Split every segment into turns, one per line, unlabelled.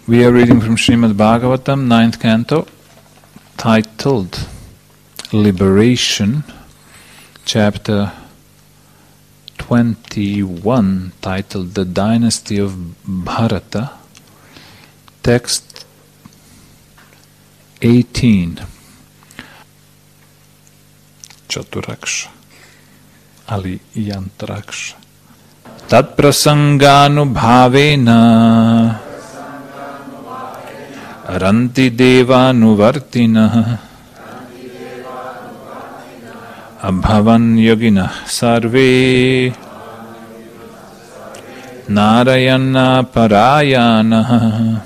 We are reading from Srimad Bhagavatam, 9th canto, titled Liberation, chapter 21, titled The Dynasty of Bharata, text 18. Chaturaksha, Ali Yantraksha. Tat prasanganubhavena Ranti devanuvartinah Abhavan yoginah sarve Narayana parayanah.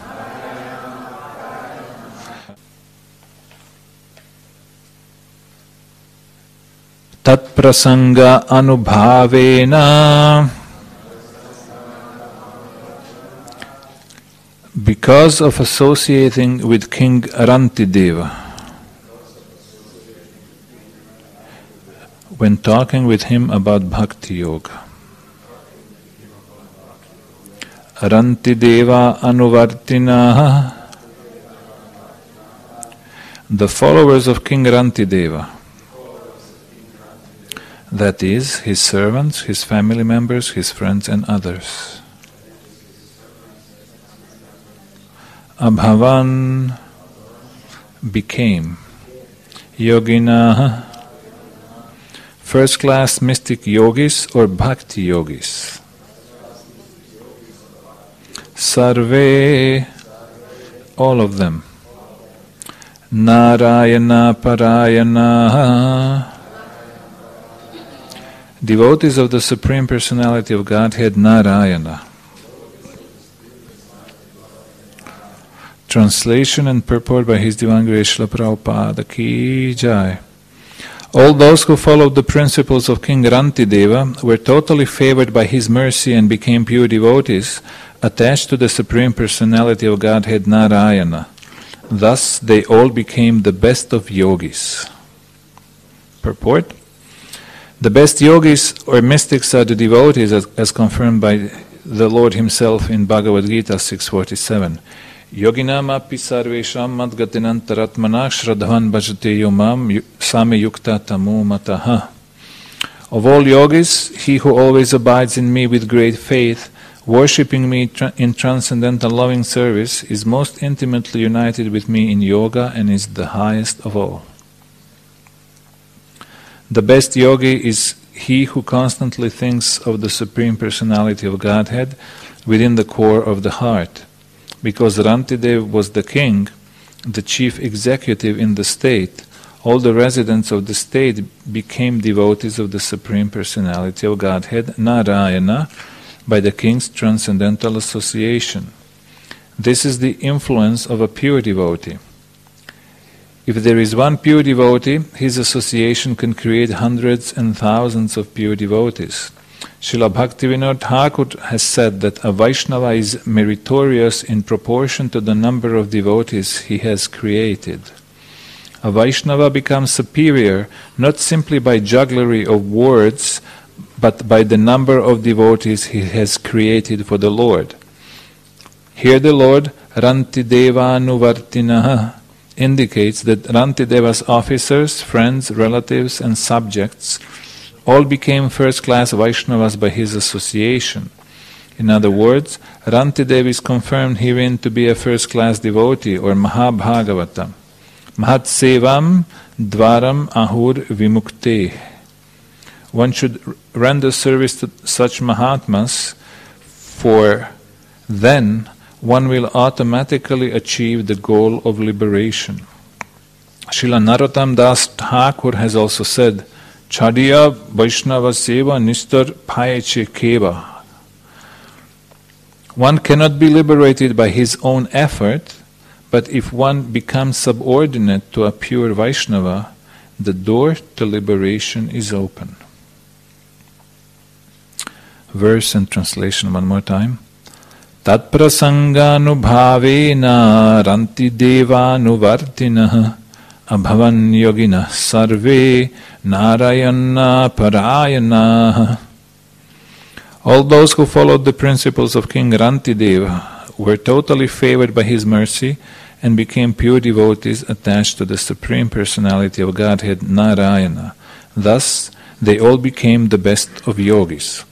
Tat prasanga anubhavena, because of associating with King Rantideva, when talking with him about Bhakti Yoga. Rantideva anuvartina, the followers of King Rantideva, that is, his servants, his family members, his friends and others. Abhavan, became. Yogina, first-class mystic yogis or bhakti yogis. Sarve, all of them. Narayana parayana, devotees of the Supreme Personality of Godhead, Narayana. Translation and purport by His Divine Grace Srila Prabhupada Ki Jai. All those who followed the principles of King Rantideva were totally favored by his mercy and became pure devotees, attached to the Supreme Personality of Godhead, Narayana. Thus they all became the best of yogis. Purport. The best yogis or mystics are the devotees as confirmed by the Lord Himself in Bhagavad Gita 6.47. Yoginam api sarvesham madgatinantaratmana shradhavan bhajate yomam samyukta tamu mataha. Of all yogis, he who always abides in me with great faith, worshipping me in transcendental loving service, is most intimately united with me in yoga and is the highest of all. The best yogi is he who constantly thinks of the Supreme Personality of Godhead within the core of the heart. Because Rantidev was the king, the chief executive in the state, all the residents of the state became devotees of the Supreme Personality of Godhead, Narayana, by the king's transcendental association. This is the influence of a pure devotee. If there is one pure devotee, his association can create hundreds and thousands of pure devotees. Srila Bhaktivinoda Thakur has said that a Vaishnava is meritorious in proportion to the number of devotees he has created. A Vaishnava becomes superior not simply by jugglery of words, but by the number of devotees he has created for the Lord. Here the Lord, Rantidevanuvartinaha, indicates that Rantideva's officers, friends, relatives and subjects all became first-class Vaishnavas by his association. In other words, Rantideva is confirmed herein to be a first-class devotee or Mahabhagavata. Mahat sevam dvaram ahur vimukte. One should render service to such Mahatmas, for then one will automatically achieve the goal of liberation. Srila Narottam Das Thakur has also said, Chadiya Vaishnava Seva Nistar Payeche Keva. One cannot be liberated by his own effort, but if one becomes subordinate to a pure Vaishnava, the door to liberation is open. Verse and translation one more time. Tat prasanganubhavena rantidevanuvartinah abhavan yogina sarve narayana parayana. All those who followed the principles of King Rantideva were totally favored by his mercy and became pure devotees attached to the Supreme Personality of Godhead, Narayana. Thus, they all became the best of yogis.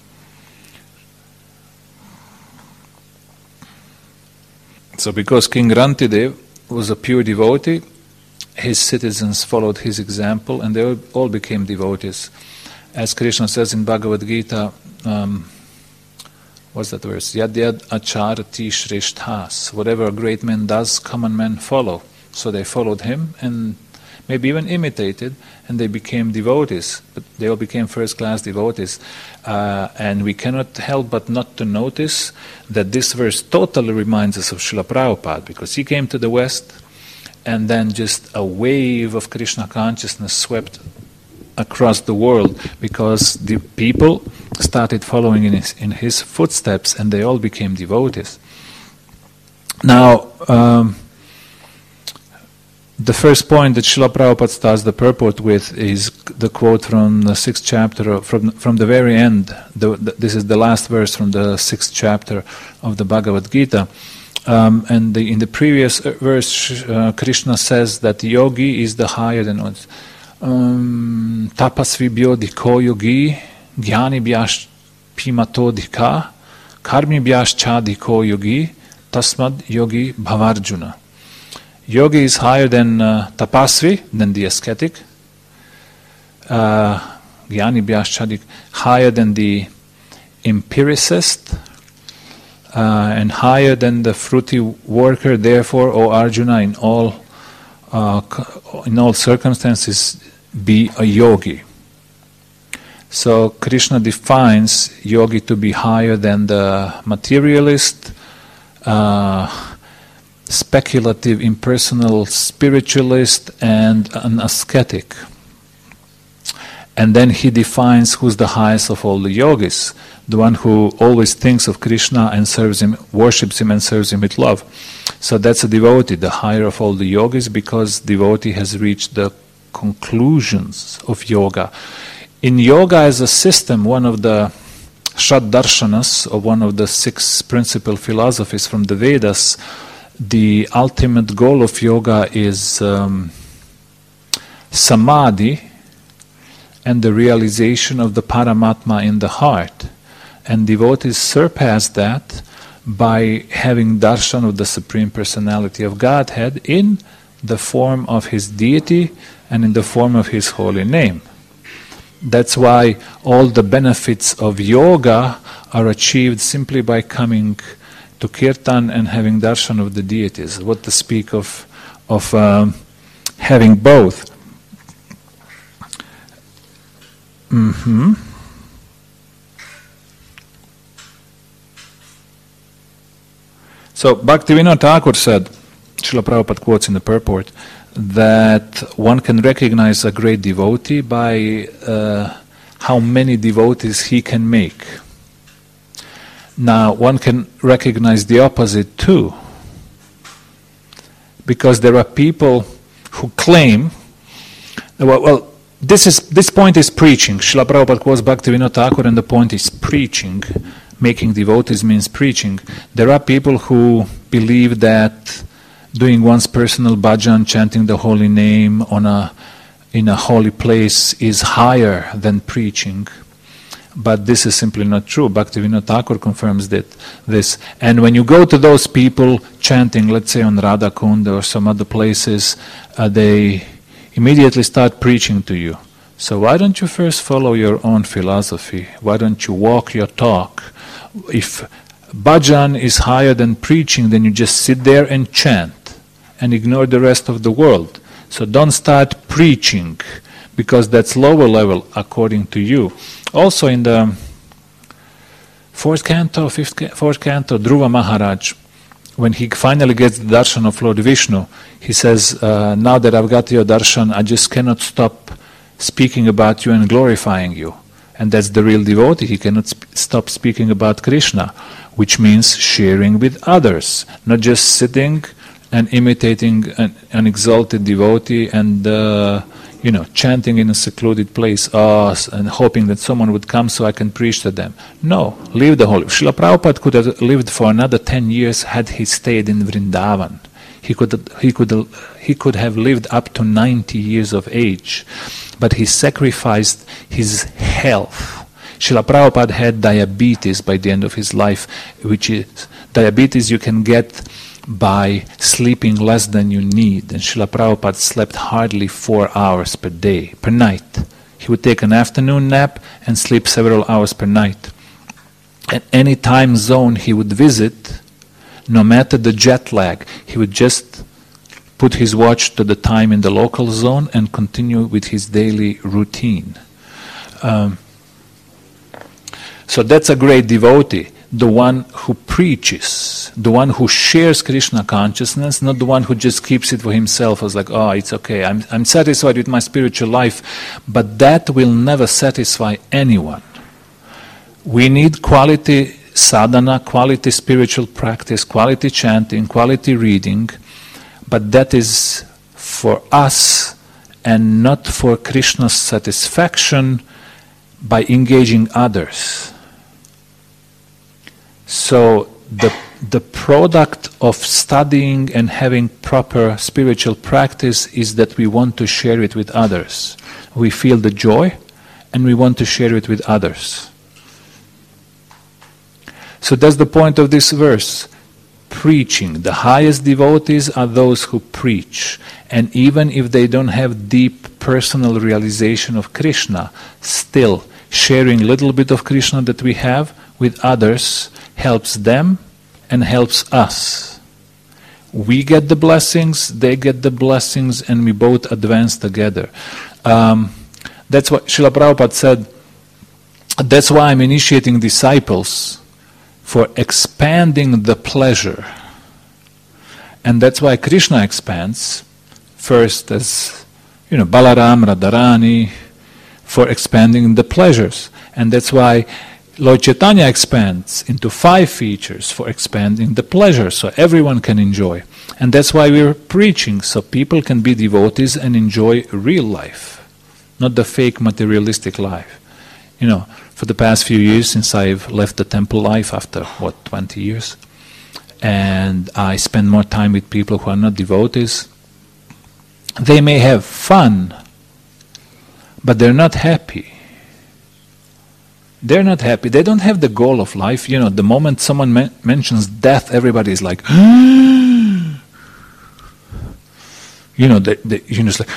So because King Rantidev was a pure devotee, his citizens followed his example and they all became devotees. As Krishna says in Bhagavad Gita, what's that verse? Yad yad acharati shreshthas. Whatever a great man does, common men follow. So they followed him and maybe even imitated, and they became devotees. But they all became first-class devotees. And we cannot help but not to notice that this verse totally reminds us of Srila Prabhupada, because he came to the West, and then just a wave of Krishna consciousness swept across the world, because the people started following in his footsteps, and they all became devotees. Now, the first point that Srila Prabhupada starts the purport with is the quote from the 6th chapter, from the very end. This is the last verse from the 6th chapter of the Bhagavad Gita. And in the previous verse, Krishna says that yogi is the higher than us. Tapasvibhyo diko yogi, jnanibhyash pimato dika, karmibhyash cha diko yogi, tasmad yogi bhavarjuna. Yogi is higher than tapasvi, than the ascetic. Jnanibhyash cha dika, higher than the empiricist, and higher than the fruity worker. Therefore, O Arjuna, in all circumstances, be a yogi. So Krishna defines yogi to be higher than the materialist, speculative, impersonal spiritualist, and an ascetic. And then he defines who's the highest of all the yogis, the one who always thinks of Krishna and serves him, worships him and serves him with love. So that's a devotee, the higher of all the yogis, because devotee has reached the conclusions of yoga. In yoga as a system, one of the Shad-darshanas, or one of the 6 principal philosophies from the Vedas, the ultimate goal of yoga is samadhi and the realization of the Paramatma in the heart. And devotees surpass that by having darshan of the Supreme Personality of Godhead in the form of His deity and in the form of His holy name. That's why all the benefits of yoga are achieved simply by coming to kirtan and having darshan of the deities. What to speak of having both. So Bhaktivinoda Thakur said, Srila Prabhupada quotes in the purport, that one can recognize a great devotee by how many devotees he can make. Now, one can recognize the opposite too, because there are people who claim, this point is preaching. Srila Prabhupada quotes Bhaktivinoda Thakur, and the point is preaching. Making devotees means preaching. There are people who believe that doing one's personal bhajan, chanting the holy name in a holy place is higher than preaching. But this is simply not true. Bhaktivinoda Thakur confirms this. And when you go to those people chanting, let's say on Radha Kunda or some other places, they immediately start preaching to you. So why don't you first follow your own philosophy? Why don't you walk your talk? If bhajan is higher than preaching, then you just sit there and chant and ignore the rest of the world. So don't start preaching, because that's lower level according to you. Also in the fourth canto, Dhruva Maharaj, when he finally gets the darshan of Lord Vishnu, he says, now that I've got your darshan, I just cannot stop speaking about you and glorifying you. And that's the real devotee. He cannot stop speaking about Krishna, which means sharing with others, not just sitting and imitating an exalted devotee and chanting in a secluded place, and hoping that someone would come so I can preach to them. No, live the holy. Srila Prabhupada could have lived for another 10 years had he stayed in Vrindavan. He could have lived up to 90 years of age, but he sacrificed his health. Srila Prabhupada had diabetes by the end of his life, which is diabetes you can get by sleeping less than you need. And Srila Prabhupada slept hardly 4 hours per night. He would take an afternoon nap and sleep several hours per night. At any time zone he would visit, no matter the jet lag, he would just put his watch to the time in the local zone and continue with his daily routine. So that's a great devotee, the one who preaches, the one who shares Krishna consciousness, not the one who just keeps it for himself as like, it's okay, I'm satisfied with my spiritual life, but that will never satisfy anyone. We need quality sadhana, quality spiritual practice, quality chanting, quality reading, but that is for us and not for Krishna's satisfaction by engaging others. So the product of studying and having proper spiritual practice is that we want to share it with others. We feel the joy and we want to share it with others. So that's the point of this verse. Preaching. The highest devotees are those who preach. And even if they don't have deep personal realization of Krishna, still sharing a little bit of Krishna that we have with others helps them and helps us. We get the blessings, they get the blessings, and we both advance together. That's what Srila Prabhupada said. That's why I'm initiating disciples for expanding the pleasure. And that's why Krishna expands, first as, Balaram, Radharani, for expanding the pleasures. And that's why Lord Chaitanya expands into 5 features for expanding the pleasure, so everyone can enjoy. And that's why we're preaching, so people can be devotees and enjoy real life, not the fake materialistic life. For the past few years, since I've left the temple life after, 20 years, and I spend more time with people who are not devotees, they may have fun, but they're not happy. They're not happy. They don't have the goal of life. The moment someone mentions death, everybody's like, it's like,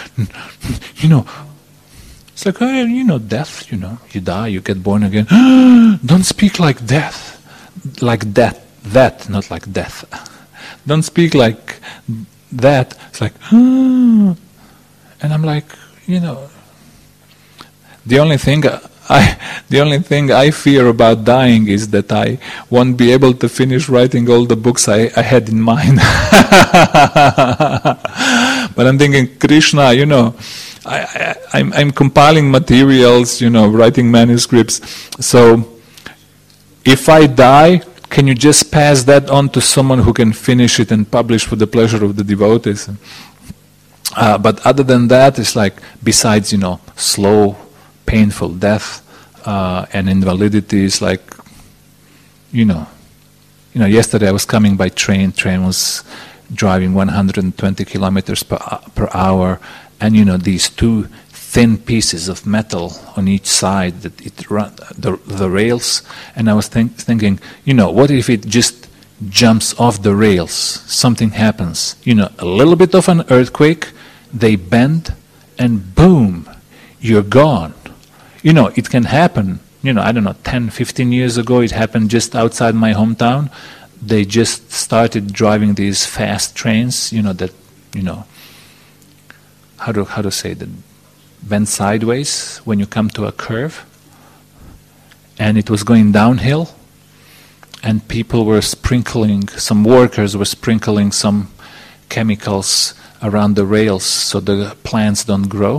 it's like, death, you die, you get born again. Don't speak like death. Like that, not like death. Don't speak like that. It's like, and I'm like, the only thing I fear about dying is that I won't be able to finish writing all the books I had in mind. But I'm thinking, Krishna, I'm compiling materials, writing manuscripts. So if I die, can you just pass that on to someone who can finish it and publish for the pleasure of the devotees? But other than that, it's like, besides, slow, painful death and invalidity, is like, yesterday I was coming by train was driving 120 kilometers per hour, and these 2 thin pieces of metal on each side that it run the rails, and I was thinking, what if it just jumps off the rails? Something happens, a little bit of an earthquake, they bend, and boom, you're gone. It can happen. I don't know, 10, 15 years ago, it happened just outside my hometown. They just started driving these fast trains, how to say that, bend sideways when you come to a curve. And it was going downhill, and people were some workers were sprinkling some chemicals around the rails so the plants don't grow.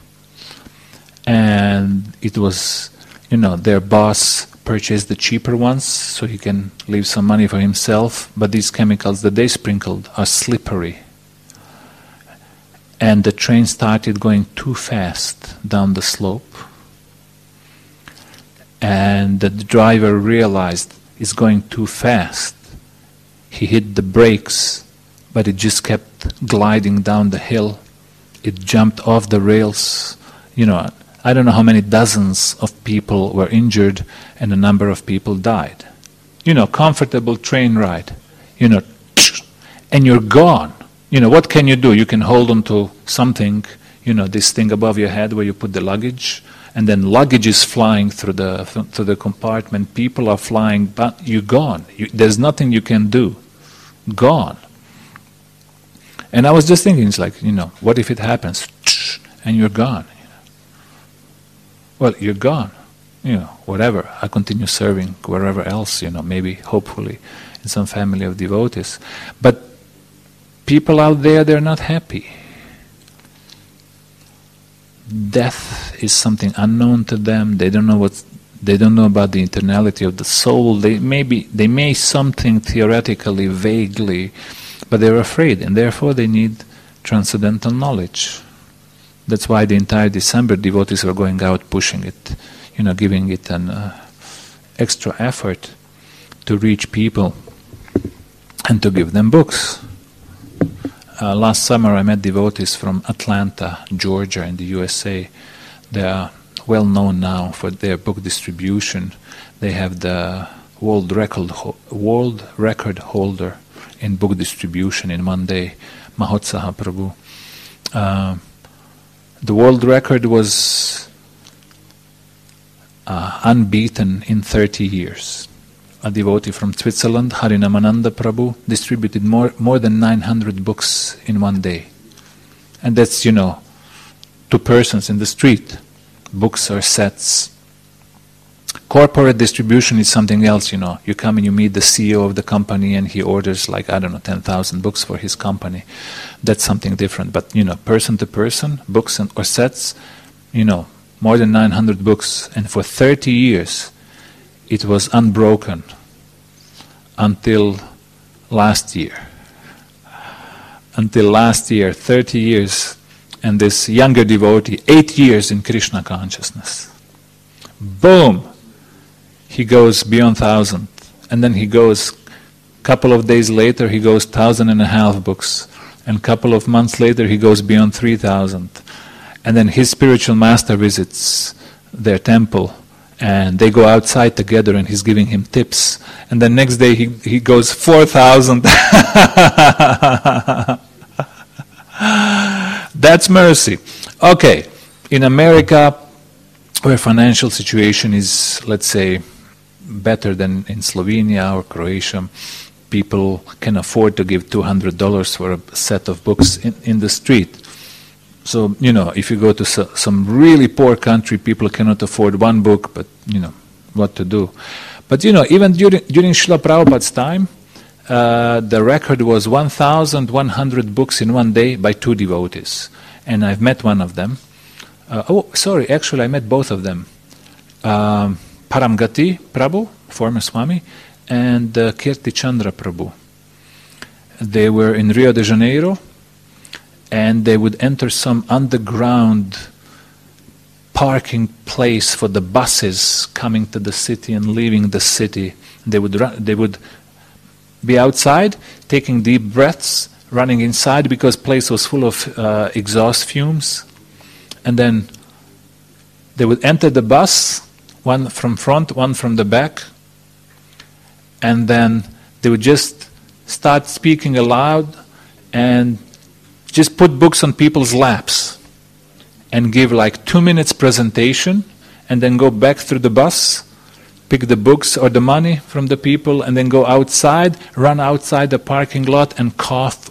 And it was, their boss purchased the cheaper ones so he can leave some money for himself, but these chemicals that they sprinkled are slippery. and the train started going too fast down the slope. And the driver realized it's going too fast. He hit the brakes, but it just kept gliding down the hill. It jumped off the rails. I don't know how many dozens of people were injured, and a number of people died. Comfortable train ride. And you're gone. What can you do? You can hold on to something, this thing above your head where you put the luggage, and then luggage is flying through the compartment. People are flying, but you're gone. There's nothing you can do. Gone. And I was just thinking, it's like, what if it happens? And you're gone. Well, you're gone. Whatever. I continue serving wherever else, maybe, hopefully, in some family of devotees. But people out there, they're not happy. Death is something unknown to them. They don't know about the eternality of the soul. They may something theoretically, vaguely, but they're afraid, and therefore they need transcendental knowledge. That's why the entire December devotees were going out pushing it, giving it an extra effort to reach people and to give them books. Last summer I met devotees from Atlanta, Georgia in the USA. They are well known now for their book distribution. They have the world record holder in book distribution in one day, Mahotsaha Prabhu. The world record was unbeaten in 30 years. A devotee from Switzerland, Harinamananda Prabhu, distributed more than 900 books in one day. And that's, 2 persons in the street. Books or sets. Corporate distribution is something else, You come and you meet the CEO of the company and he orders 10,000 books for his company. That's something different. But, person to person, books or sets, more than 900 books. And for 30 years, it was unbroken until last year. Until last year, 30 years, and this younger devotee, 8 years in Krishna consciousness. Boom! He goes beyond 1,000. And then he goes, couple of days later, he goes 1,500 books. And couple of months later, he goes beyond 3,000. And then his spiritual master visits their temple. And they go outside together and he's giving him tips. And then next day he goes 4,000. That's mercy. Okay, in America, where financial situation is, let's say, better than in Slovenia or Croatia, people can afford to give $200 for a set of books in the street. So, if you go to some really poor country, people cannot afford one book, but, what to do. But, even during Srila Prabhupada's time, the record was 1,100 books in one day by 2 devotees. And I've met one of them. Actually I met both of them. Paramgati Prabhu, former Swami, and Kirti Chandra Prabhu. They were in Rio de Janeiro, and they would enter some underground parking place for the buses coming to the city and leaving the city. They would be outside, taking deep breaths, running inside because place was full of exhaust fumes. And then they would enter the bus, one from front, one from the back, and then they would just start speaking aloud and just put books on people's laps and give 2 minutes presentation and then go back through the bus, pick the books or the money from the people and then go outside, run outside the parking lot and cough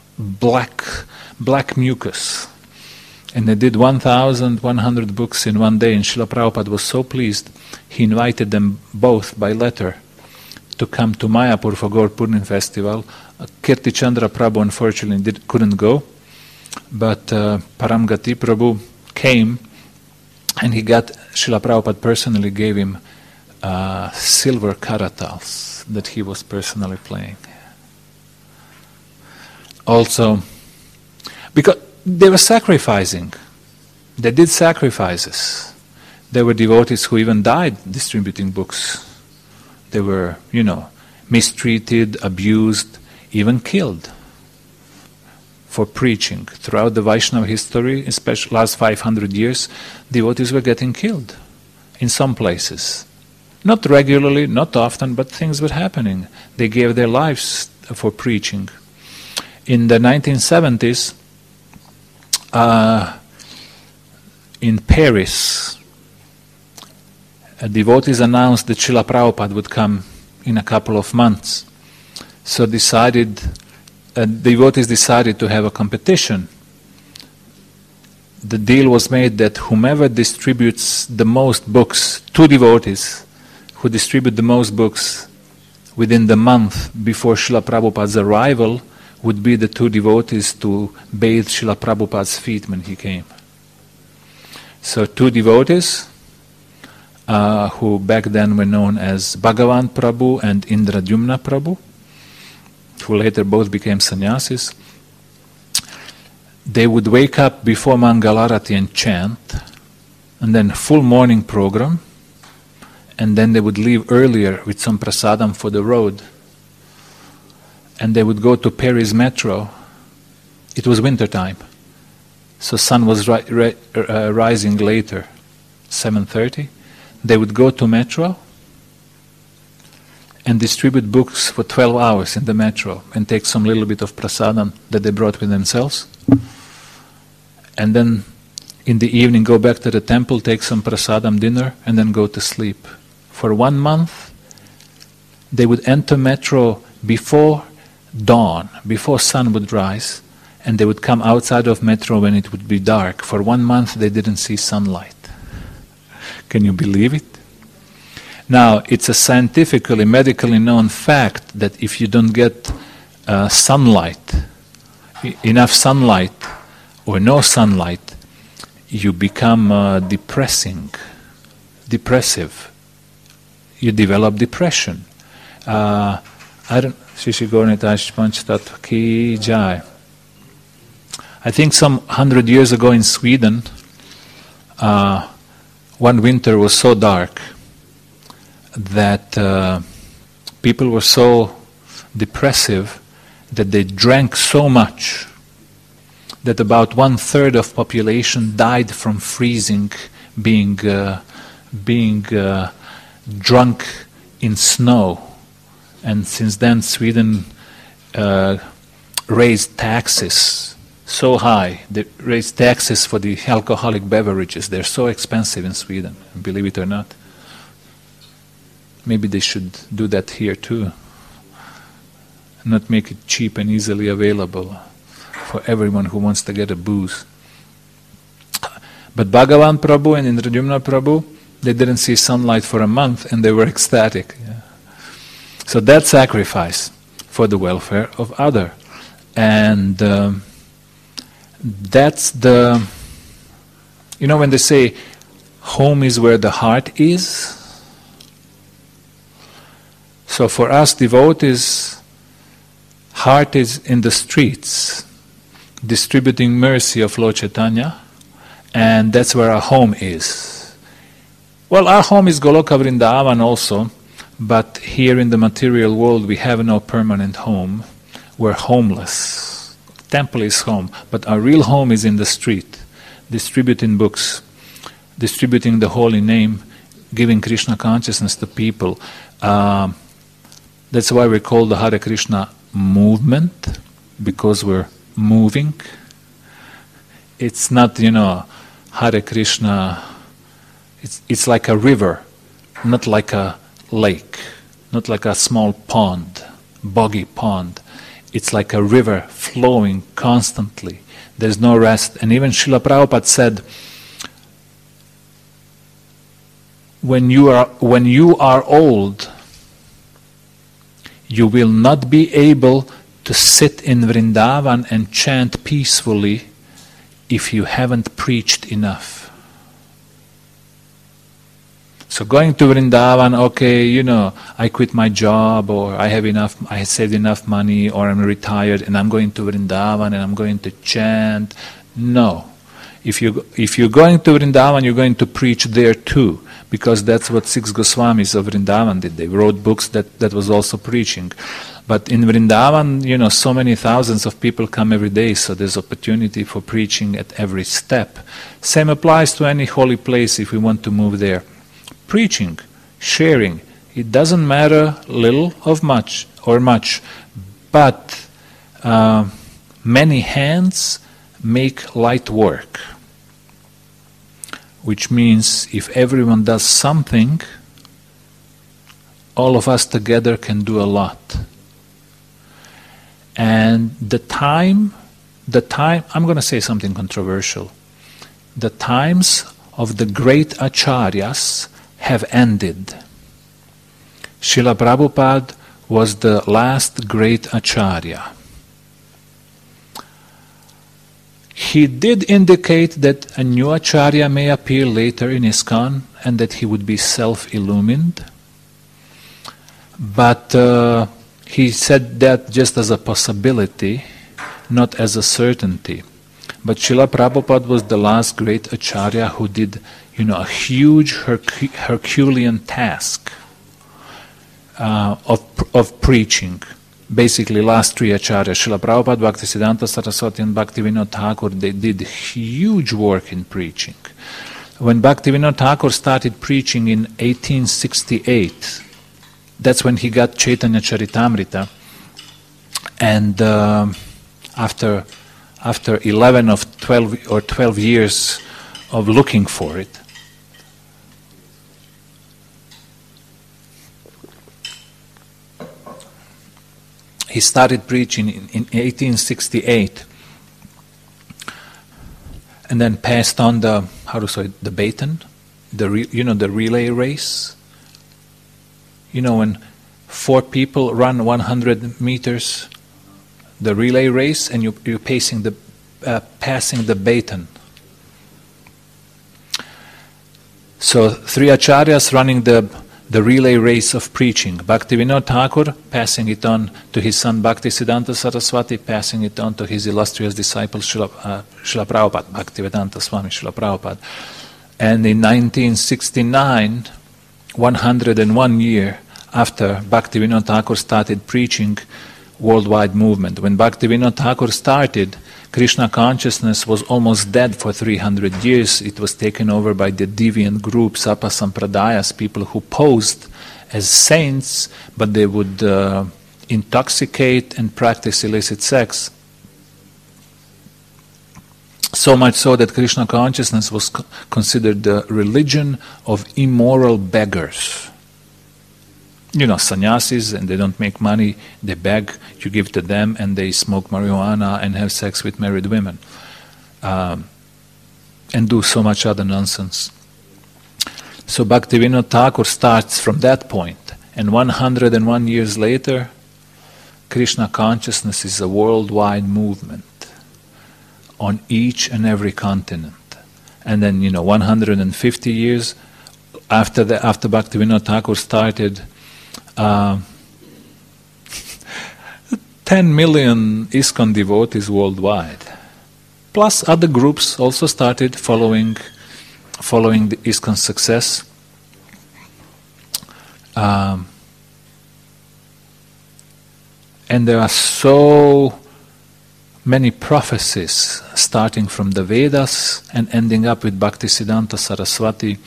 black mucus. And they did 1,100 books in one day, and Srila Prabhupada was so pleased, he invited them both by letter to come to Mayapur for Gaur Purnim festival. Kirti Chandra Prabhu unfortunately couldn't go, but Paramgati Prabhu came, and he got, Srila Prabhupada personally gave him silver karatals that he was personally playing. Also, because they were sacrificing. They did sacrifices. There were devotees who even died distributing books. They were, mistreated, abused, even killed for preaching. Throughout the Vaishnava history, especially last 500 years, devotees were getting killed in some places. Not regularly, not often, but things were happening. They gave their lives for preaching. In the 1970s, in Paris, devotees announced that Srila Prabhupada would come in a couple of months. So devotees decided to have a competition. The deal was made that whomever distributes the most books, 2 devotees who distribute the most books within the month before Srila Prabhupada's arrival, would be the 2 devotees to bathe Srila Prabhupada's feet when he came. So 2 devotees, who back then were known as Bhagavan Prabhu and Indradyumna Prabhu, who later both became sannyasis, they would wake up before Mangalarati and chant, and then full morning program, and then they would leave earlier with some prasadam for the road, and they would go to Paris metro. It was winter time, so sun was rising later, 7:30. They would go to metro and distribute books for 12 hours in the metro and take some little bit of prasadam that they brought with themselves. And then in the evening go back to the temple, take some prasadam dinner, and then go to sleep. For 1 month, they would enter metro before dawn, before sun would rise, and they would come outside of metro when it would be dark. For 1 month, they didn't see sunlight. Can you believe it? Now, it's a scientifically, medically known fact that if you don't get sunlight, enough sunlight, or no sunlight, you become depressive. You develop depression. I think some 100 years ago in Sweden, one winter was so dark that people were so depressive that they drank so much that about 1/3 of population died from freezing, being drunk in snow. And since then, Sweden raised taxes so high. They raised taxes for the alcoholic beverages. They're so expensive in Sweden, believe it or not. Maybe they should do that here too. Not make it cheap and easily available for everyone who wants to get a booze. But Bhagavan Prabhu and Indradyumna Prabhu, they didn't see sunlight for a month and they were ecstatic. Yeah. So that sacrifice for the welfare of other. And that's the, when they say home is where the heart is. So for us devotees, heart is in the streets, distributing mercy of Lord Chaitanya, and that's where our home is. Well, our home is Goloka Vrindavan also, but here in the material world we have no permanent home. We're homeless. Temple is home, but our real home is in the street, distributing books, distributing the holy name, giving Krishna consciousness to people. That's why we call the Hare Krishna movement, because we're moving. It's not, Hare Krishna, it's like a river, not like a lake, not like a small pond, boggy pond. It's like a river flowing constantly. There's no rest. And even Srila Prabhupada said, when you are old, you will not be able to sit in Vrindavan and chant peacefully if you haven't preached enough. So going to Vrindavan, okay, I quit my job, or I saved enough money, or I'm retired and I'm going to Vrindavan and I'm going to chant No. If you're going to Vrindavan, you're going to preach there too, because that's what 6 Goswamis of Vrindavan did. They wrote books that was also preaching. But in Vrindavan, so many thousands of people come every day, so there's opportunity for preaching at every step. Same applies to any holy place if we want to move there. Preaching, sharing, it doesn't matter little or much, but many hands make light work. Which means if everyone does something, all of us together can do a lot. And the time, I'm going to say something controversial. The times of the great acharyas have ended. Srila Prabhupada was the last great acharya. He did indicate that a new acharya may appear later in ISKCON and that he would be self-illumined. But he said that just as a possibility, not as a certainty. But Srila Prabhupada was the last great acharya who did, a huge Herculean task of preaching. Basically, last 3 acharyas, Srila Prabhupada, Bhaktisiddhanta Saraswati, and Bhaktivinoda Thakur, they did huge work in preaching. When Bhaktivinoda Thakur started preaching in 1868, that's when he got Chaitanya Charitamrita, and after 11 of 12 or 12 years of looking for it, he started preaching in 1868, and then passed on the baton, the relay race. When 4 people run 100 meters, the relay race, and you're passing the baton. So 3 acharyas running the relay race of preaching. Bhaktivinoda Thakur passing it on to his son Bhaktisiddhanta Saraswati, passing it on to his illustrious disciple Srila Prabhupada, Bhaktivedanta Swami Srila Prabhupada. And in 1969, 101 year after Bhaktivinoda Thakur started preaching worldwide movement. When Bhaktivinoda Thakur started, Krishna consciousness was almost dead for 300 years. It was taken over by the deviant groups, Apasampradayas, people who posed as saints, but they would intoxicate and practice illicit sex. So much so that Krishna consciousness was considered the religion of immoral beggars. Sannyasis, and they don't make money, they beg, you give to them, and they smoke marijuana and have sex with married women. And do so much other nonsense. So Bhaktivinoda Thakur starts from that point, and 101 years later, Krishna consciousness is a worldwide movement on each and every continent. And then, 150 years after Bhaktivinoda Thakur started, 10 million ISKCON devotees worldwide. Plus other groups also started following the ISKCON success. And there are so many prophecies starting from the Vedas and ending up with Bhaktisiddhanta Saraswati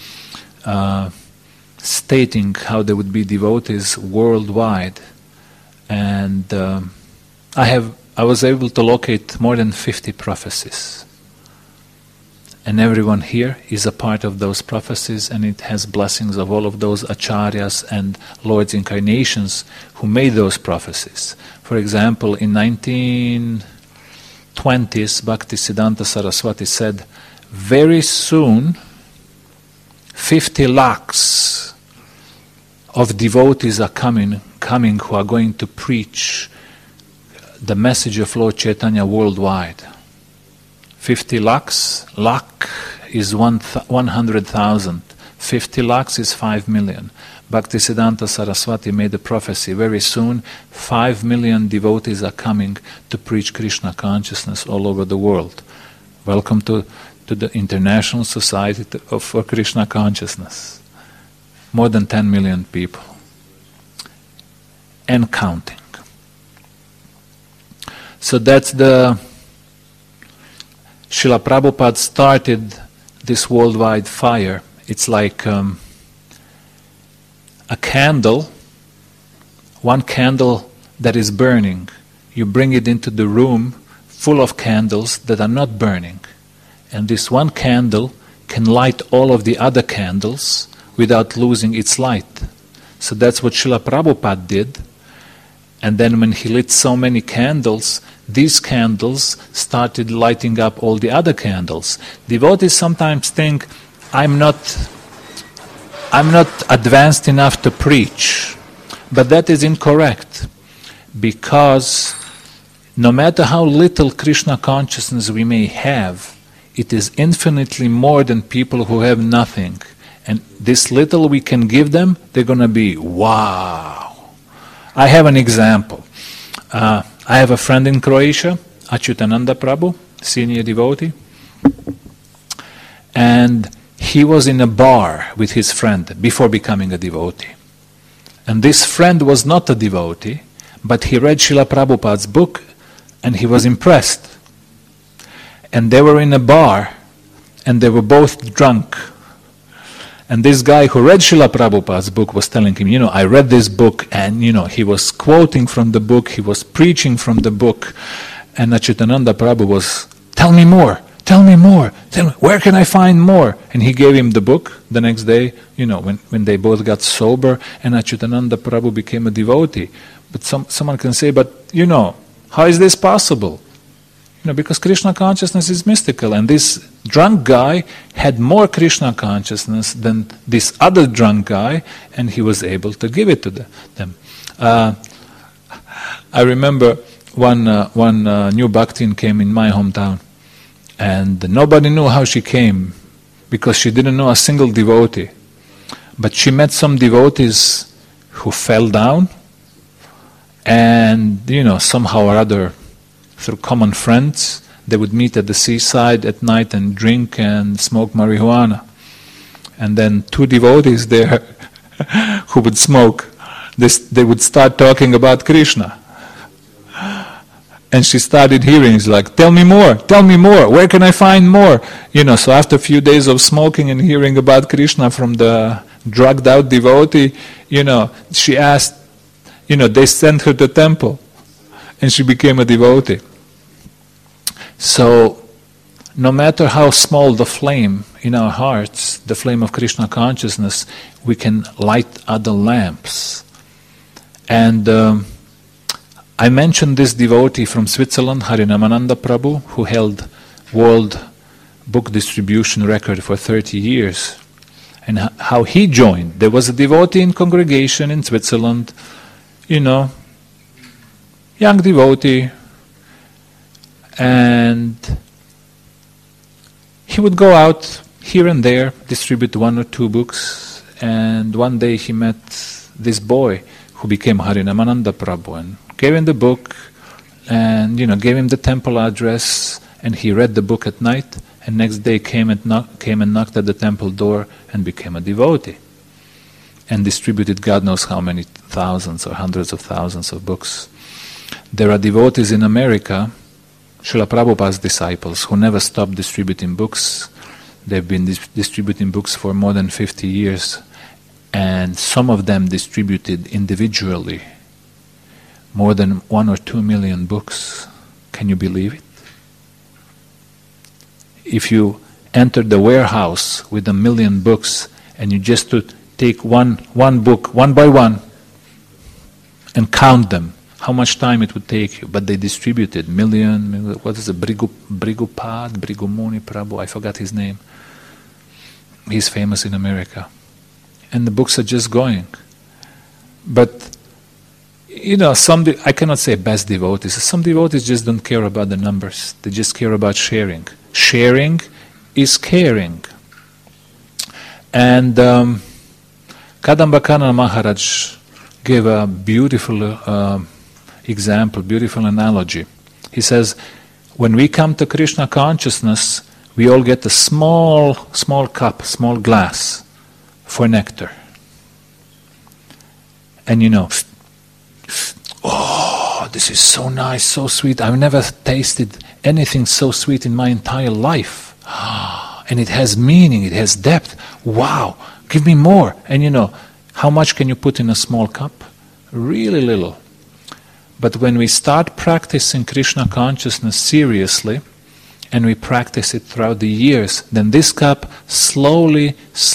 stating how there would be devotees worldwide, and I was able to locate more than 50 prophecies, and everyone here is a part of those prophecies, and it has blessings of all of those acharyas and Lord's incarnations who made those prophecies. For example, in 1920s, Bhaktisiddhanta Saraswati said, very soon 50 lakhs of devotees are coming who are going to preach the message of Lord Chaitanya worldwide. 50 lakhs, lakh is 100,000. 50 lakhs is 5 million. Bhaktisiddhanta Saraswati made a prophecy. Very soon, 5 million devotees are coming to preach Krishna consciousness all over the world. Welcome to the International Society for Krishna Consciousness. More than 10 million people. And counting. So that's the... Srila Prabhupada started this worldwide fire. It's like a candle, one candle that is burning. You bring it into the room full of candles that are not burning. And this one candle can light all of the other candles without losing its light. So that's what Srila Prabhupada did. And then when he lit so many candles, these candles started lighting up all the other candles. Devotees sometimes think, I'm not advanced enough to preach. But that is incorrect. Because no matter how little Krishna consciousness we may have, it is infinitely more than people who have nothing. And this little we can give them, they're going to be, wow. I have an example. I have a friend in Croatia, Achyutananda Prabhu, senior devotee. And he was in a bar with his friend before becoming a devotee. And this friend was not a devotee, but he read Srila Prabhupada's book and he was impressed. And they were in a bar and they were both drunk. And this guy who read Srila Prabhupada's book was telling him, I read this book, and he was quoting from the book, he was preaching from the book. And Achyutananda Prabhu was, tell me more, tell me more, tell me, where can I find more? And he gave him the book the next day, when they both got sober, and Achyutananda Prabhu became a devotee. But someone can say, but how is this possible? Because Krishna consciousness is mystical, and this drunk guy had more Krishna consciousness than this other drunk guy, and he was able to give it to them. I remember one new Bhaktin came in my hometown, and nobody knew how she came, because she didn't know a single devotee. But she met some devotees who fell down, and somehow or other, through common friends, they would meet at the seaside at night and drink and smoke marijuana. And then two devotees there who would smoke, they would start talking about Krishna. And she started hearing, it's like, tell me more, where can I find more? So after a few days of smoking and hearing about Krishna from the drugged out devotee, she asked, they sent her to the temple. And she became a devotee. So, no matter how small the flame in our hearts, the flame of Krishna consciousness, we can light other lamps. And I mentioned this devotee from Switzerland, Harinamananda Prabhu, who held world book distribution record for 30 years. And how he joined. There was a devotee in congregation in Switzerland, young devotee, and he would go out here and there, distribute 1 or 2 books, and one day he met this boy who became Harinamananda Prabhu and gave him the book and gave him the temple address, and he read the book at night, and next day came and knocked at the temple door and became a devotee and distributed God knows how many thousands or hundreds of thousands of books. There are devotees in America, Srila Prabhupada's disciples, who never stopped distributing books. They've been distributing books for more than 50 years, and some of them distributed individually more than 1 or 2 million books. Can you believe it? If you enter the warehouse with 1 million books and you just to take one book, one by one, and count them, how much time it would take you. But they distributed million, what is it, Brigumuni Prabhu, I forgot his name. He's famous in America. And the books are just going. But, I cannot say best devotees. Some devotees just don't care about the numbers. They just care about sharing. Sharing is caring. And Kadambakana Maharaj gave a beautiful example, beautiful analogy. He says, When we come to Krishna consciousness, we all get a small cup, small glass for nectar. And oh, this is so nice, so sweet. I've never tasted anything so sweet in my entire life. And it has meaning, it has depth. Wow, give me more. And how much can you put in a small cup? Really little. But when we start practicing Krishna consciousness seriously, and we practice it throughout the years, then this cup slowly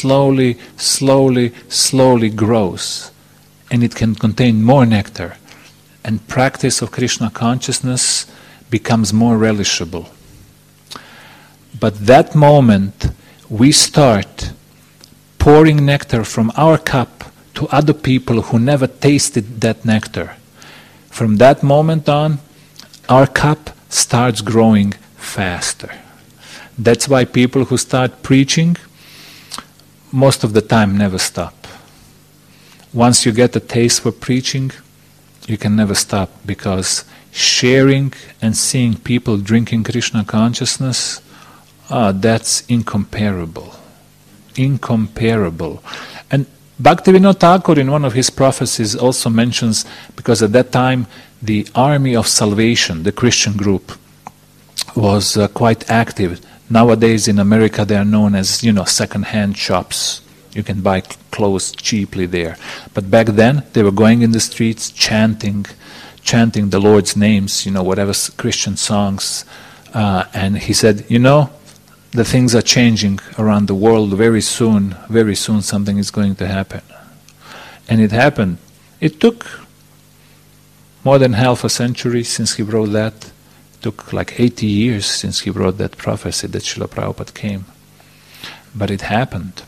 grows. And it can contain more nectar. And practice of Krishna consciousness becomes more relishable. But that moment, we start pouring nectar from our cup to other people who never tasted that nectar. From that moment on, our cup starts growing faster. That's why people who start preaching, most of the time never stop. Once you get a taste for preaching, you can never stop, because sharing and seeing people drinking Krishna consciousness, that's incomparable. Incomparable. And Bhaktivinoda Thakur in one of his prophecies also mentions, because at that time the Army of Salvation, the Christian group, was quite active. Nowadays in America they are known as, second-hand shops. You can buy clothes cheaply there. But back then they were going in the streets chanting the Lord's names, whatever Christian songs. And he said, the things are changing around the world very soon something is going to happen. And it happened. It took more than half a century since he wrote that. It took like 80 years since he wrote that prophecy that Srila Prabhupada came. But it happened.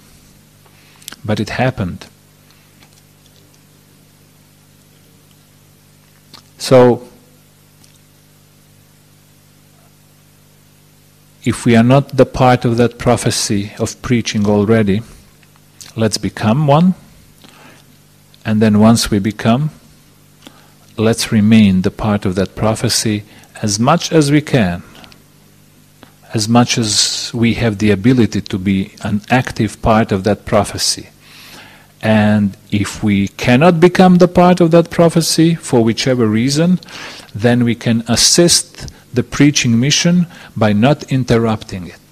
So, if we are not the part of that prophecy of preaching already, let's become one. And then once we become, let's remain the part of that prophecy as much as we can. As much as we have the ability to be an active part of that prophecy. And if we cannot become the part of that prophecy for whichever reason, then we can assist the preaching mission by not interrupting it.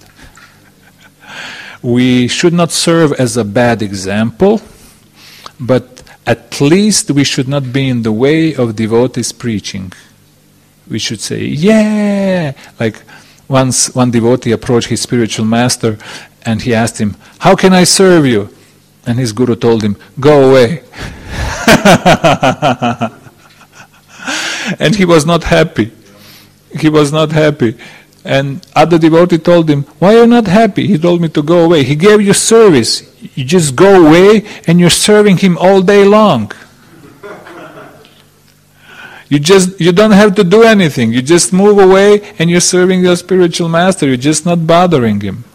We should not serve as a bad example, but at least we should not be in the way of devotees preaching. We should say, yeah! Like once one devotee approached his spiritual master and he asked him, how can I serve you? And his guru told him, go away. And he was not happy. He was not happy. And other devotee told him, why are you not happy? He told me to go away. He gave you service. You just go away and you're serving him all day long. You don't have to do anything. You just move away and you're serving your spiritual master. You're just not bothering him.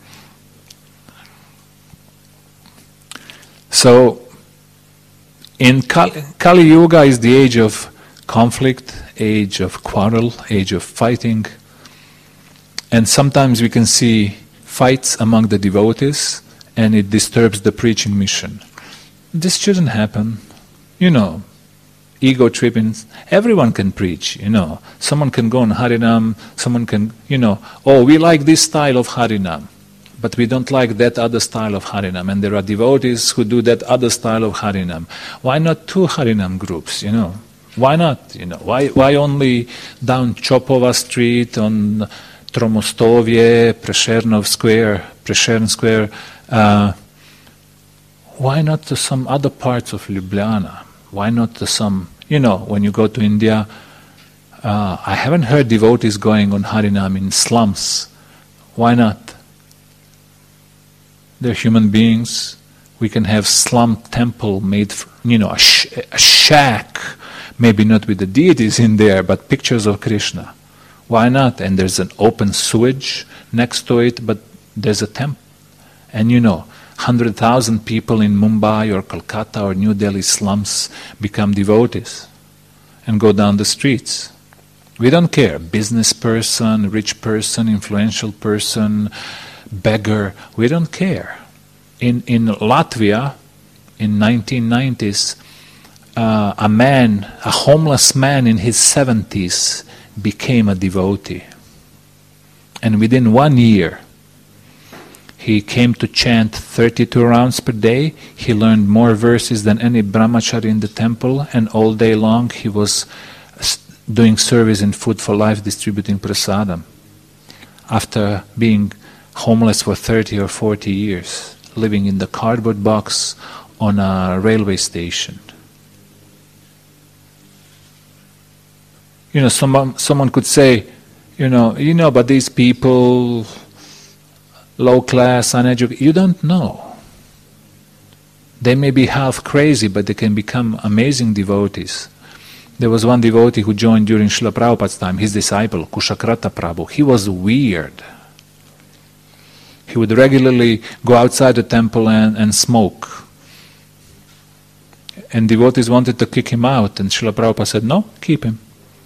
So, in Kali Yuga is the age of conflict, age of quarrel, age of fighting. And sometimes we can see fights among the devotees and it disturbs the preaching mission. This shouldn't happen. Ego tripping. Everyone can preach, Someone can go on Harinam, someone can, oh, we like this style of Harinam, but we don't like that other style of Harinam. And there are devotees who do that other style of Harinam. Why not two Harinam groups, Why not? Why only down Chopova Street, on Tromostovye, Prešernov Square? Why not to some other parts of Ljubljana? Why not to some, when you go to India, I haven't heard devotees going on Harinam in slums. Why not? They're human beings. We can have slum temple made, a shack, maybe not with the deities in there, but pictures of Krishna. Why not? And there's an open sewage next to it, but there's a temple. And 100,000 people in Mumbai or Kolkata or New Delhi slums become devotees and go down the streets. We don't care. Business person, rich person, influential person, beggar. We don't care. In Latvia, in 1990s, a homeless man in his 70s became a devotee. And within 1 year, he came to chant 32 rounds per day. He learned more verses than any brahmachari in the temple, and all day long he was doing service in Food for Life, distributing prasadam, after being homeless for 30 or 40 years, living in the cardboard box on a railway station. Someone could say, but these people, low class, uneducated, you don't know. They may be half crazy, but they can become amazing devotees. There was one devotee who joined during Srila Prabhupada's time, his disciple, Kushakrata Prabhu. He was weird. He would regularly go outside the temple and smoke. And devotees wanted to kick him out, and Srila Prabhupada said, no, keep him.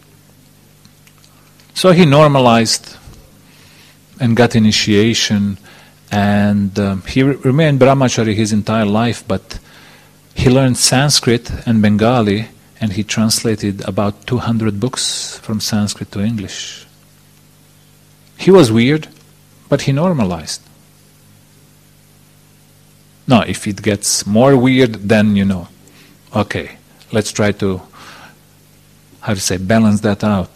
So he normalized and got initiation, and he remained brahmachari his entire life, but he learned Sanskrit and Bengali, and he translated about 200 books from Sanskrit to English. He was weird, but he normalized. Now, if it gets more weird, then okay, let's try to, balance that out.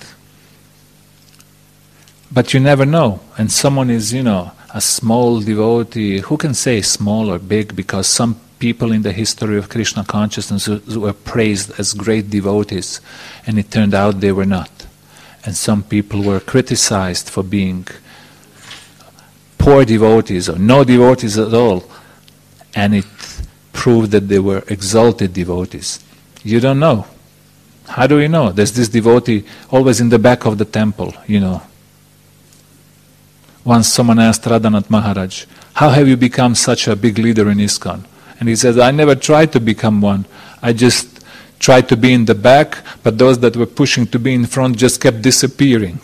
But you never know. And someone is, a small devotee. Who can say small or big? Because some people in the history of Krishna consciousness were praised as great devotees, and it turned out they were not. And some people were criticized for being poor devotees or no devotees at all, and it proved that they were exalted devotees. You don't know. How do we know? There's this devotee always in the back of the temple, Once someone asked Radhanath Maharaj, how have you become such a big leader in ISKCON? And he said, I never tried to become one. I just tried to be in the back, but those that were pushing to be in front just kept disappearing.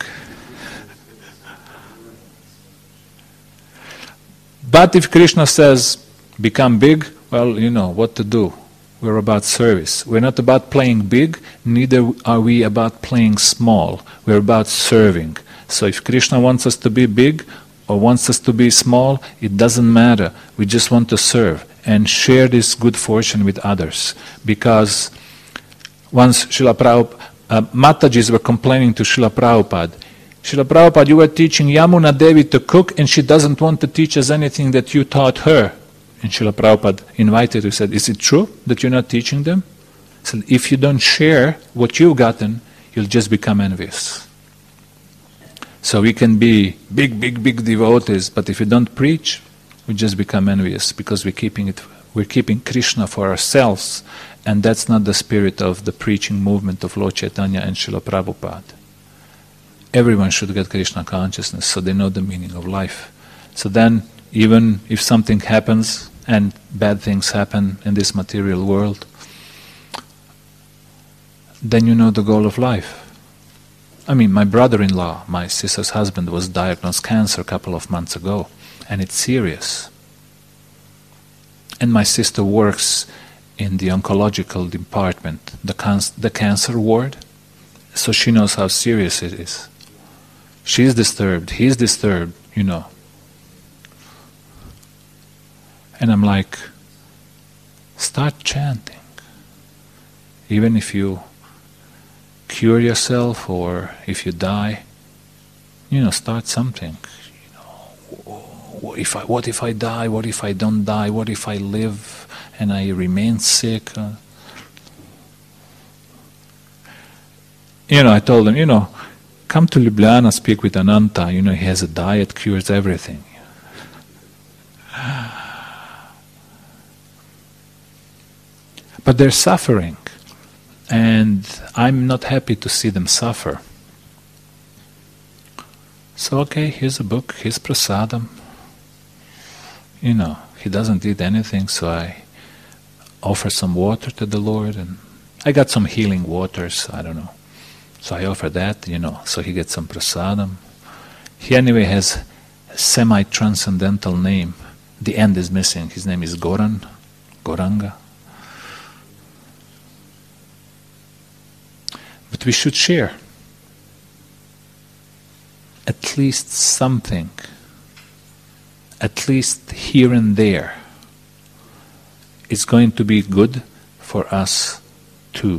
But if Krishna says, become big, well, what to do. We're about service. We're not about playing big, neither are we about playing small. We're about serving. So if Krishna wants us to be big or wants us to be small, it doesn't matter. We just want to serve and share this good fortune with others. Because once Srila Prabhupada, Matajis were complaining to Srila Prabhupada, Srila Prabhupada, you were teaching Yamuna Devi to cook and she doesn't want to teach us anything that you taught her. And Srila Prabhupada invited her, said, is it true that you're not teaching them? He said, if you don't share what you've gotten, you'll just become envious. So we can be big devotees, but if we don't preach, we just become envious because we're keeping Krishna for ourselves, and that's not the spirit of the preaching movement of Lord Chaitanya and Srila Prabhupada. Everyone should get Krishna consciousness so they know the meaning of life. So then, even if something happens, and bad things happen in this material world, then you know the goal of life. My brother-in-law, my sister's husband, was diagnosed cancer a couple of months ago, and it's serious. And my sister works in the oncological department, the cancer ward, so she knows how serious it is. She's disturbed, he's disturbed, And I'm like, start chanting. Even if you cure yourself or if you die, start something. What if I die? What if I don't die? What if I live and I remain sick? I told them, come to Ljubljana, speak with Ananta. He has a diet, cures everything. But they're suffering. And I'm not happy to see them suffer. So, okay, here's a book, here's prasadam. He doesn't eat anything, so I offer some water to the Lord, and I got some healing waters, I don't know, So I offer that, so he gets some prasadam. He anyway has a semi-transcendental name. The end is missing. His name is Goranga. But we should share at least something, at least here and there. It's going to be good for us too.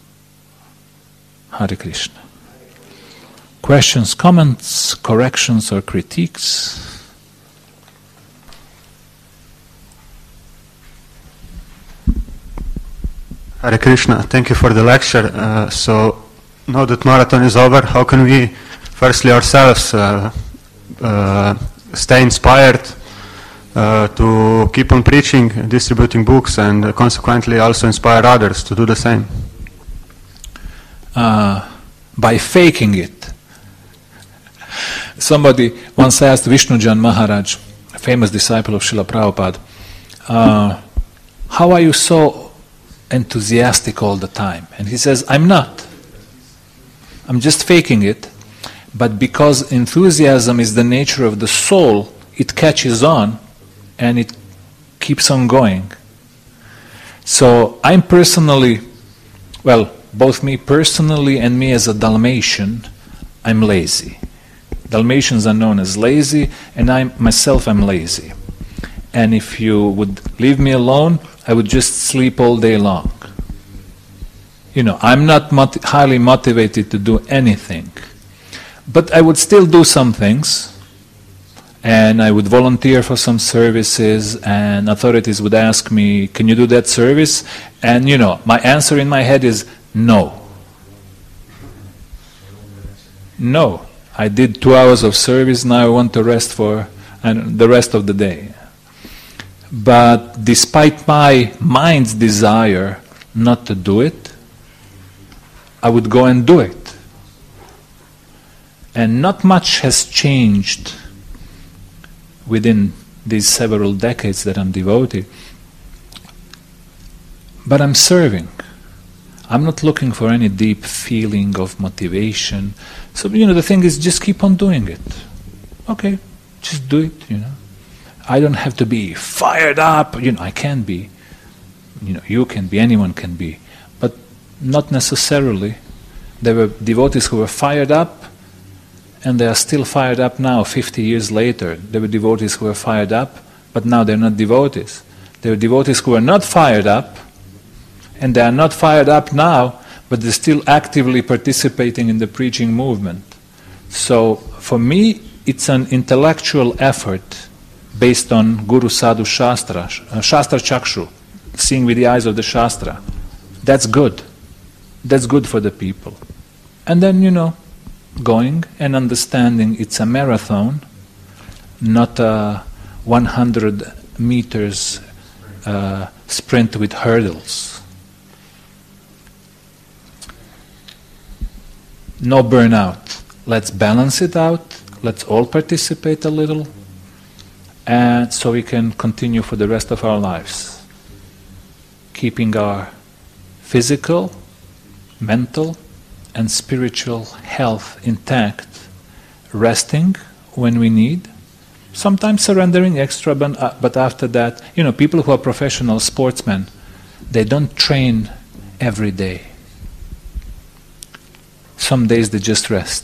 Hare Krishna. Questions, comments, corrections or critiques?
Hare Krishna, thank you for the lecture. So now that marathon is over, how can we firstly ourselves stay inspired to keep on preaching, distributing books, and consequently also inspire others to do the same?
By faking it. Somebody once asked Vishnujan Maharaj, a famous disciple of Srila Prabhupada, how are you so enthusiastic all the time? And he says, I'm not. I'm just faking it. But because enthusiasm is the nature of the soul, it catches on and it keeps on going. So I'm personally, both me personally and me as a Dalmatian, I'm lazy. Dalmatians are known as lazy, and I'm lazy. And if you would leave me alone, I would just sleep all day long. I'm not highly motivated to do anything. But I would still do some things, and I would volunteer for some services, and authorities would ask me, can you do that service? And my answer in my head is no. No. I did 2 hours of service, now I want to rest for the rest of the day. But despite my mind's desire not to do it, I would go and do it. And not much has changed within these several decades that I'm devotee. But I'm serving. I'm not looking for any deep feeling of motivation. So, the thing is, just keep on doing it. Okay, just do it, I don't have to be fired up. I can be. You can be, anyone can be. But not necessarily. There were devotees who were fired up, and they are still fired up now, 50 years later. There were devotees who were fired up, but now they're not devotees. There were devotees who were not fired up, and they are not fired up now, but they're still actively participating in the preaching movement. So, for me, it's an intellectual effort based on Guru Sadhu Shastra, Shastra Chakshu, seeing with the eyes of the Shastra. That's good. That's good for the people. And then, going and understanding it's a marathon, not a 100 meters sprint with hurdles. No burnout. Let's balance it out. Let's all participate a little, and so we can continue for the rest of our lives, keeping our physical, mental, and spiritual health intact, resting when we need, sometimes surrendering extra, but after that, people who are professional sportsmen, they don't train every day. Some days they just rest.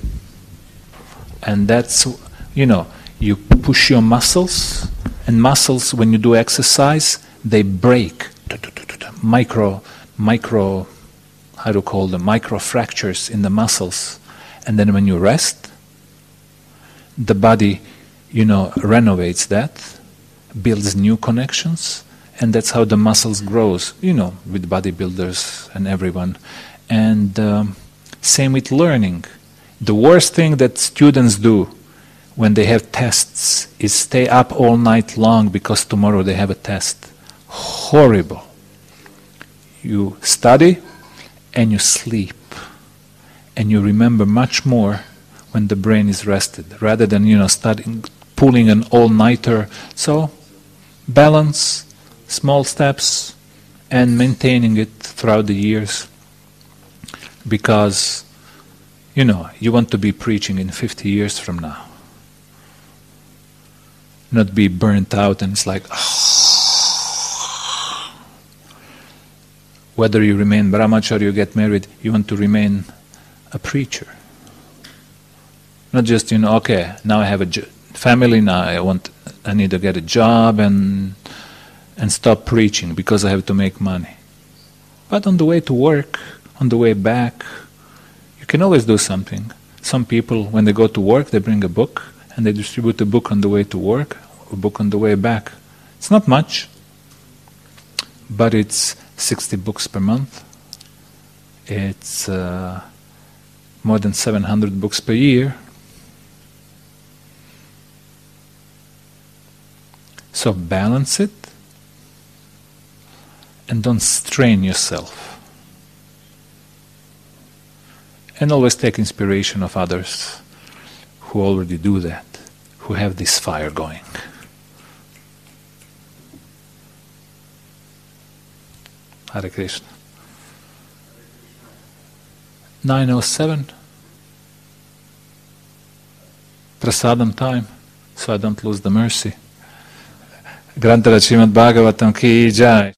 And that's, you push your muscles, and muscles, when you do exercise, they break. Micro, how to call them, micro fractures in the muscles. And then when you rest, the body, renovates that, builds new connections, and that's how the muscles grows, with bodybuilders and everyone. And same with learning. The worst thing that students do when they have tests is stay up all night long because tomorrow they have a test. Horrible. You study and you sleep. And you remember much more when the brain is rested, rather than, studying, pulling an all-nighter. So, balance, small steps, and maintaining it throughout the years. Because You know, you want to be preaching in 50 years from now. Not be burnt out and it's like, whether you remain brahmachari or you get married, you want to remain a preacher. Not just, okay, now I have a family, now I need to get a job and stop preaching because I have to make money. But on the way to work, on the way back, you can always do something. Some people, when they go to work, they bring a book and they distribute a book on the way to work, a book on the way back. It's not much, but it's 60 books per month. It's more than 700 books per year. So balance it and don't strain yourself. And always take inspiration of others who already do that, who have this fire going. Hare Krishna. 9:07. Prasadam time, so I don't lose the mercy. Grantara Srimad Bhagavatam ki jai.